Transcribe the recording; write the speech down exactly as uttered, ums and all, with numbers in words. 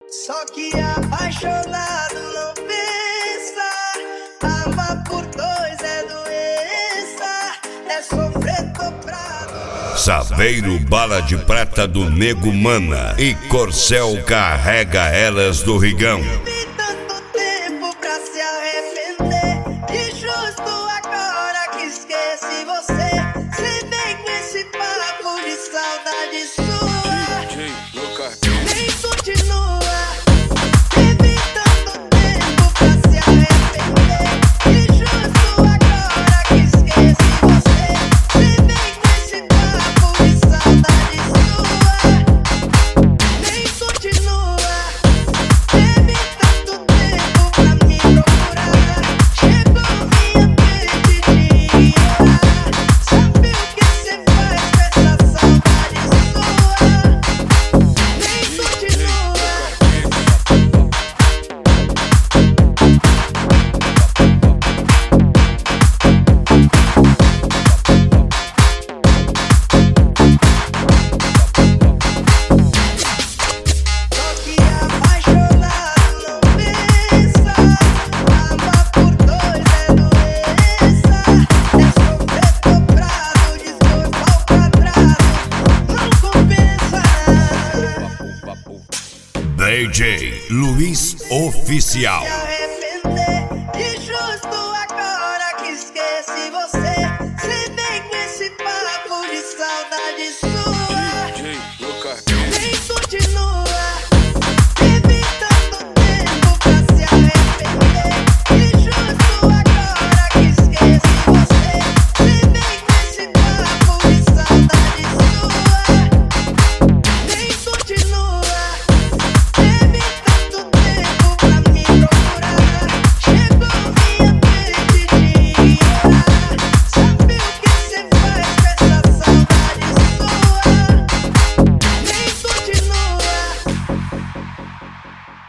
Só que apaixonado não pensa. Amar por dois é doença, é sofrer dobrado. Saveiro Bala de Prata do Nego Mana e Corcel Carrega Elas do Rigão. Tive tanto tempo pra se arrepender, e justo agora que esqueci você. Se vem com esse papo de saudade sua, nem continua. Tive tanto tempo pra se arrepender, e justo agora que esqueci você. Se vem com esse papo de saudade sua, nem continua. Teve tanto tempo pra me procurar, chegou minha vez de te ignorar. Sabe o que cê faz com essa saudade sua? Nem continua. Só que apaixonado não pensa. Amar por dois é doença, é sofrer dobrado, desgosto ao quadrado, não compensa. D J Luiz Oficial.